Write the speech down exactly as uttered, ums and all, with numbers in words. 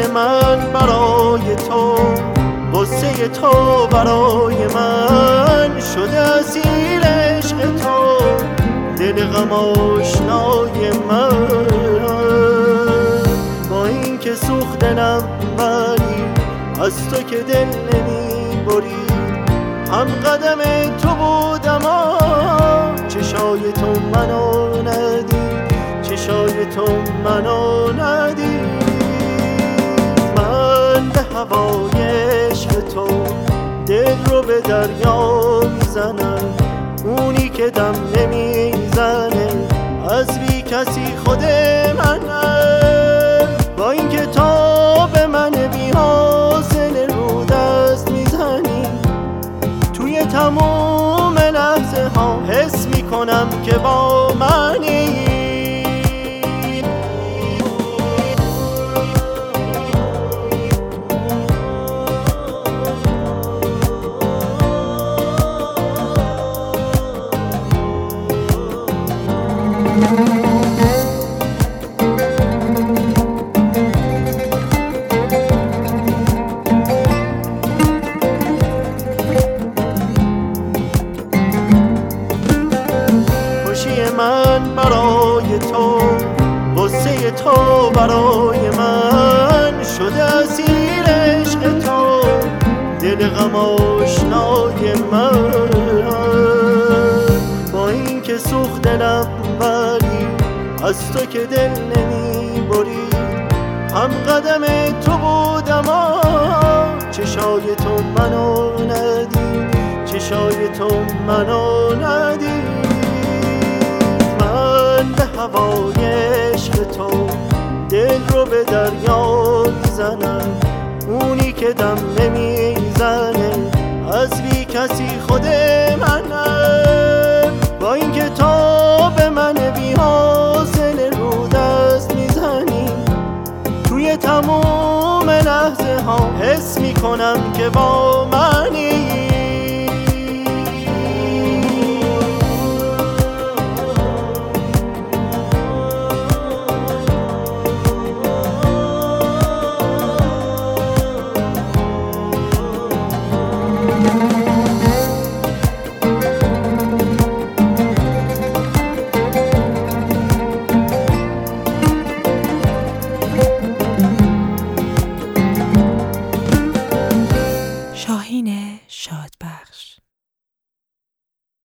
من برای تو، غصه تو برای من شده اسیر عشق تو، دل غم آشنای من. با این که سوخت دلم ولی از تو که دل نمی برید، هم قدم تو بودم چشای تو منو ندید، چشای تو منو ندید. من به هوای عشق تو دل رو به دریا میزنم، اونی که دم نمیزنه از بی کسی خود منم. با این که تا به من بی حاصل رو دست میزنی، توی تموم لحظه ها حس میکنم که با منی. من برای تو، غصه تو برای من شده اسیر عشق تو، دل غم آشنای من. با این که سوخت دلم ولی از تو که دل نمی برید، هم قدم تو بودم چشای تو منو ندید، چشای تو منو ندید. به هوای عشق تو دل رو به دریا میزنم، اونی که دم نمیزنه از بی کسی خود منم. با این که تا به من بی حاصل رو دست میزنی، توی تموم لحظه ها حس میکنم که با منی. شاهین شادبخش.